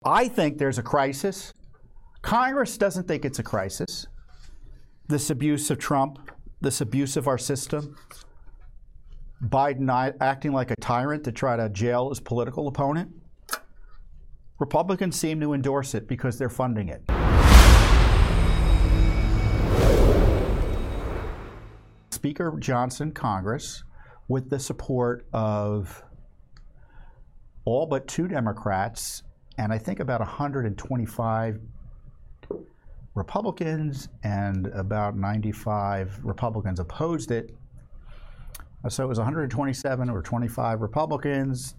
I think there's a crisis. Congress doesn't think it's a crisis. This abuse of Trump, this abuse of our system, Biden acting like a tyrant to try to jail his political opponent. Republicans seem to endorse it because they're funding it. Speaker Johnson, Congress, with the support of all but 2 Democrats, and I think about 125 Republicans, and about 95 Republicans opposed it. So it was 127 or 25 Republicans,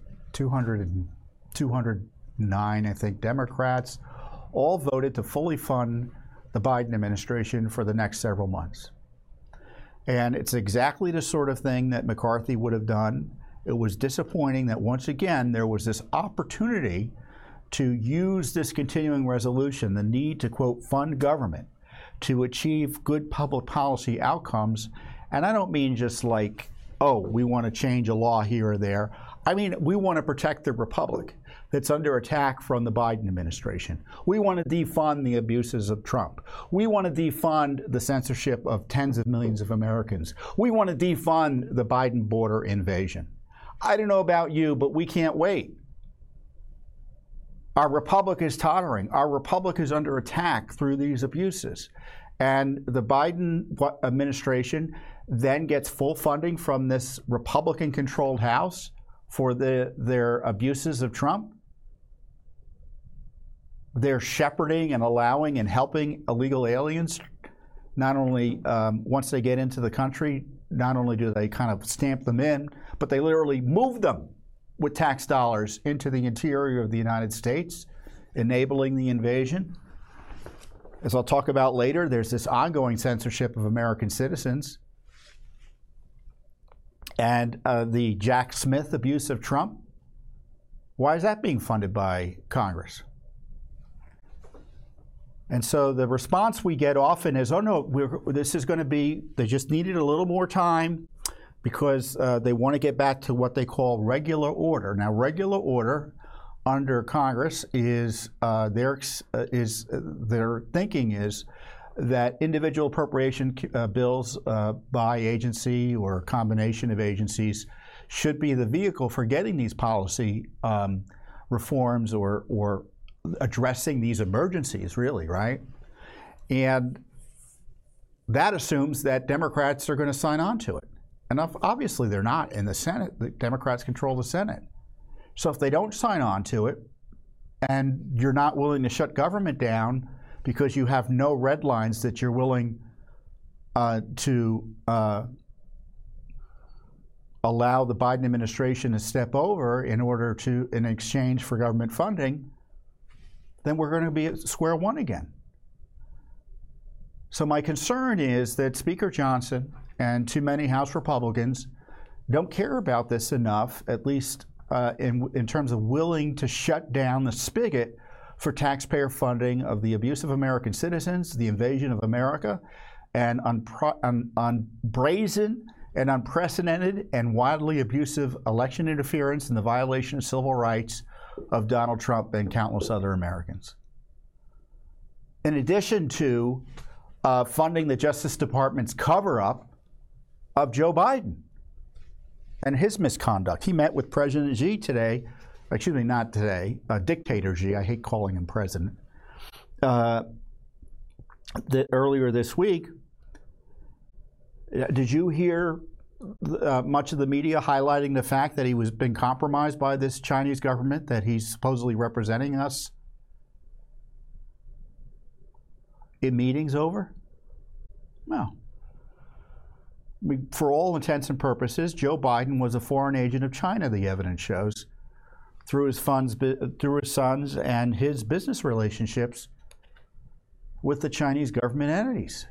209, I think, Democrats, all voted to fully fund the Biden administration for the next several months. And it's exactly the sort of thing that McCarthy would have done. It was disappointing that once again there was this opportunity to use this continuing resolution, the need to, quote, fund government to achieve good public policy outcomes. And I don't mean just like, oh, we want to change a law here or there. I mean, we want to protect the republic that's under attack from the Biden administration. We want to defund the abuses of Trump. We want to defund the censorship of tens of millions of Americans. We want to defund the Biden border invasion. I don't know about you, but we can't wait. Our republic is tottering. Our republic is under attack through these abuses. And the Biden administration then gets full funding from this Republican-controlled House for their abuses of Trump. They're shepherding and allowing and helping illegal aliens. Not only, once they get into the country, not only do they kind of stamp them in, but they literally move them with tax dollars into the interior of the United States, enabling the invasion. As I'll talk about later, there's this ongoing censorship of American citizens. And the Jack Smith abuse of Trump, why is that being funded by Congress? And so the response we get often is, oh no, this is going to be, they just needed a little more time because they want to get back to what they call regular order. Now, regular order under Congress is, their thinking is that individual appropriation bills by agency or a combination of agencies should be the vehicle for getting these policy reforms or addressing these emergencies, really, right? And that assumes that Democrats are going to sign on to it. And obviously they're not in the Senate. The Democrats control the Senate. So if they don't sign on to it and you're not willing to shut government down because you have no red lines that you're willing to allow the Biden administration to step over in exchange for government funding, then we're going to be at square one again. So my concern is that Speaker Johnson and too many House Republicans don't care about this enough, at least in terms of willing to shut down the spigot for taxpayer funding of the abuse of American citizens, the invasion of America, and on brazen and unprecedented and wildly abusive election interference and the violation of civil rights of Donald Trump and countless other Americans. In addition to funding the Justice Department's cover-up of Joe Biden and his misconduct. He met with President Xi today, excuse me, not today, Dictator Xi, I hate calling him president, earlier this week. Did you hear much of the media highlighting the fact that he was been compromised by this Chinese government, that he's supposedly representing us in meetings over? No. I mean, for all intents and purposes, Joe Biden was a foreign agent of China, the evidence shows, through his sons and his business relationships with the Chinese government entities.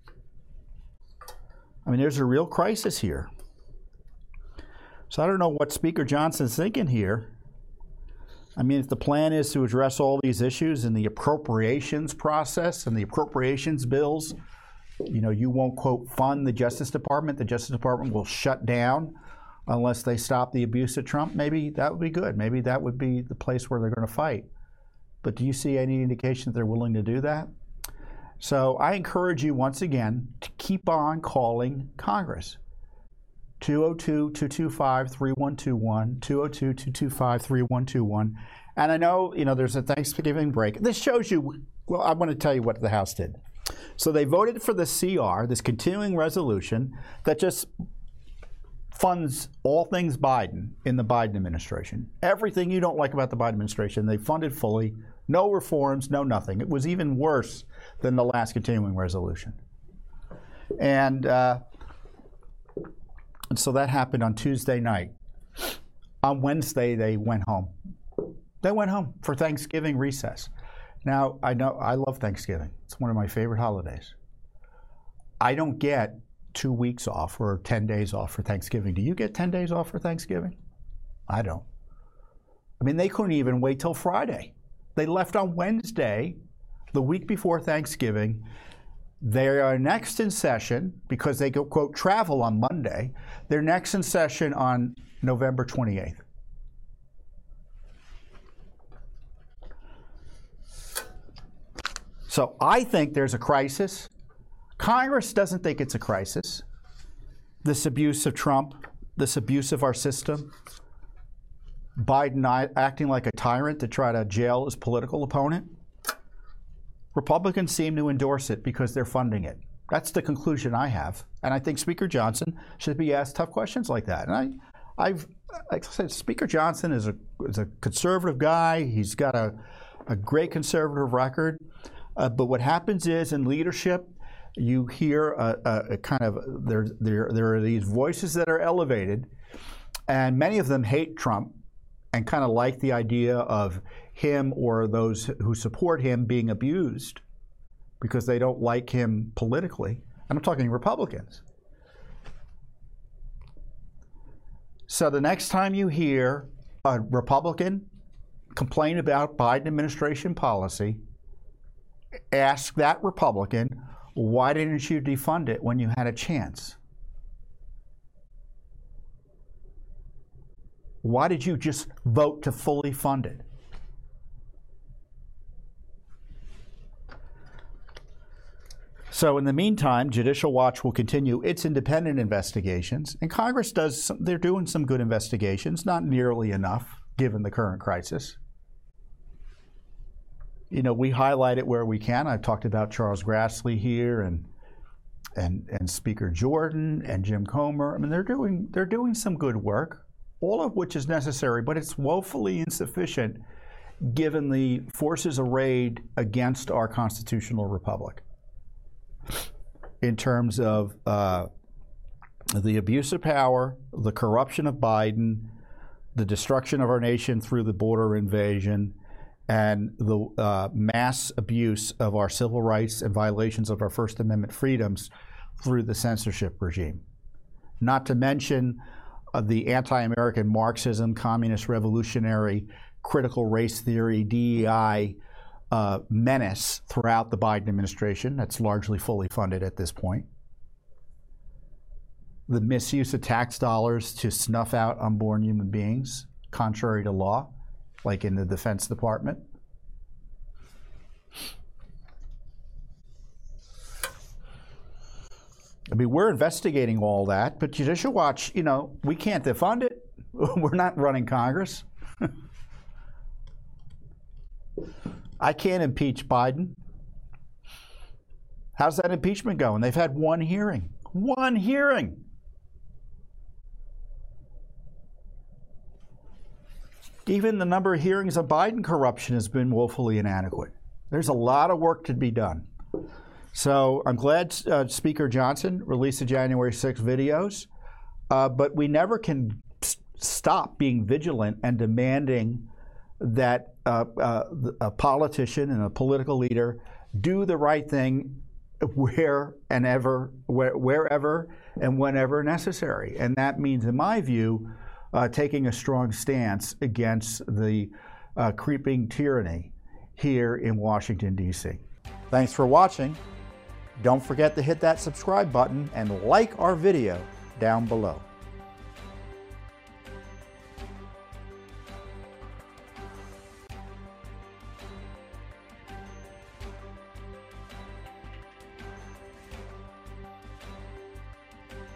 I mean, there's a real crisis here. So I don't know what Speaker Johnson's thinking here. I mean, if the plan is to address all these issues in the appropriations process and the appropriations bills, you know, you won't, quote, fund the Justice Department. The Justice Department will shut down unless they stop the abuse of Trump. Maybe that would be good. Maybe that would be the place where they're going to fight. But do you see any indication that they're willing to do that? So I encourage you once again to keep on calling Congress. 202-225-3121, 202-225-3121. And I know, there's a Thanksgiving break. This shows you, well, I want to tell you what the House did. So they voted for the CR, this continuing resolution that just funds all things Biden in the Biden administration. Everything you don't like about the Biden administration, they funded fully. No reforms, no nothing. It was even worse than the last continuing resolution. And so that happened on Tuesday night. On Wednesday, they went home. They went home for Thanksgiving recess. Now, I know I love Thanksgiving. It's one of my favorite holidays. I don't get 2 weeks off or 10 days off for Thanksgiving. Do you get 10 days off for Thanksgiving? I don't. I mean, they couldn't even wait till Friday. They left on Wednesday, the week before Thanksgiving. They are next in session, because they go, quote, travel on Monday. They're next in session on November 28th. So I think there's a crisis. Congress doesn't think it's a crisis. This abuse of Trump, this abuse of our system, Biden acting like a tyrant to try to jail his political opponent. Republicans seem to endorse it because they're funding it. That's the conclusion I have. And I think Speaker Johnson should be asked tough questions like that. And like I said, Speaker Johnson is a conservative guy. He's got a great conservative record. But what happens is, in leadership, you hear a kind of, there are these voices that are elevated, and many of them hate Trump and kind of like the idea of him or those who support him being abused because they don't like him politically. And I'm talking Republicans. So the next time you hear a Republican complain about Biden administration policy, ask that Republican, why didn't you defund it when you had a chance? Why did you just vote to fully fund it? So in the meantime, Judicial Watch will continue its independent investigations, and Congress they're doing some good investigations, not nearly enough given the current crisis. We highlight it where we can. I've talked about Charles Grassley here and Speaker Jordan and Jim Comer. I mean, they're doing some good work, all of which is necessary, but it's woefully insufficient given the forces arrayed against our constitutional republic in terms of the abuse of power, the corruption of Biden, the destruction of our nation through the border invasion, and the mass abuse of our civil rights and violations of our First Amendment freedoms through the censorship regime. Not to mention the anti-American Marxism, communist revolutionary, critical race theory, DEI menace throughout the Biden administration that's largely fully funded at this point. The misuse of tax dollars to snuff out unborn human beings, contrary to law, like in the Defense Department. I mean, we're investigating all that, but Judicial Watch, we can't defund it. We're not running Congress. I can't impeach Biden. How's that impeachment going? They've had one hearing. One hearing. Even the number of hearings of Biden corruption has been woefully inadequate. There's a lot of work to be done. So I'm glad Speaker Johnson released the January 6 videos, but we never can stop being vigilant and demanding that a politician and a political leader do the right thing wherever and whenever necessary. And that means, in my view, taking a strong stance against the creeping tyranny here in Washington, D.C. Thanks for watching. Don't forget to hit that subscribe button and like our video down below.